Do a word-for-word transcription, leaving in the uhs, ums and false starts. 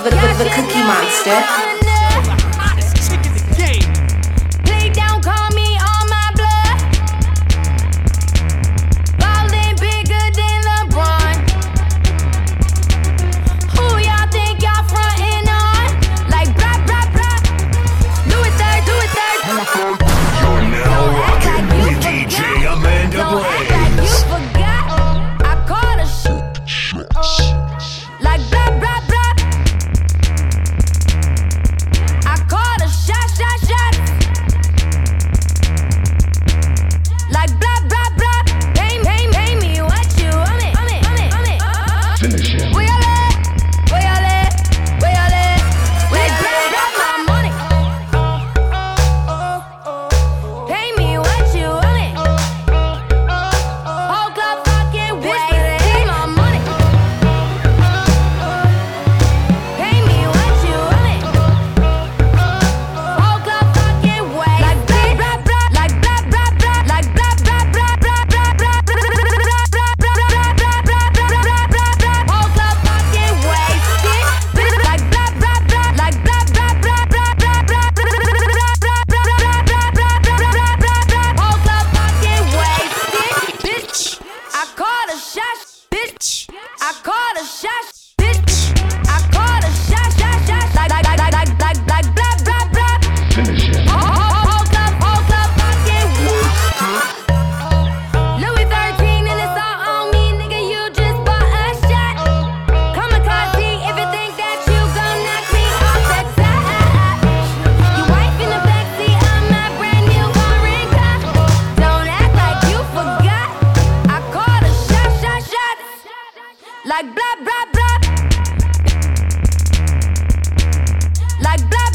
the, the, the Cookie Monster. Play down, call me on my blood. Ballin' bigger than LeBron. Who y'all think y'all frontin' on? Like blah, blah, blah. Do it third, do it third. You're now rocking with D J Amanda Don't act Blaze. like you forgot. I call a shit. Like blah, blah, blah. I call a shot, shot, shot. Like blah, blah, blah. Pay, pay, pay me what you want it, want it, want it, want it. Finish him. Where y'all at? Where y'all at? Where y'all at? Like blah, blah, my money. Pay me what you want it. Whole club fucking wasted. Pay my money. Pay me what you want it. Whole club fucking wasted. Like blah, blah, blah. Like blah, blah, blah. Like blah, blah, blah, blah, blah, blah, blah, blah, blah, blah, blah, blah, blah, blah, blah, blah, blah. Whole club fucking wasted. Like blah, blah, blah. Like blah, blah, blah, blah, blah, blah, blah, blah, blah, blah, blah, blah, blah, blah, blah, blah. Whole club fucking wasted. Bitch, I called a shot. Bitch, I called a shot. Bitch, I called a shot, shot, shot. Like, like, like, like, like, like, blah, blah, blah. Finish him. Hold up, hold up, fucking Louis thirteen and it's all on me, nigga. You just bought a shot. Kamikaze if you think that you gon' knock me off the top. You wife in the backseat of my brand new foreign car. Don't act like you forgot. I called a shot, shot, shot. Like blah, blah, blah. Like blah,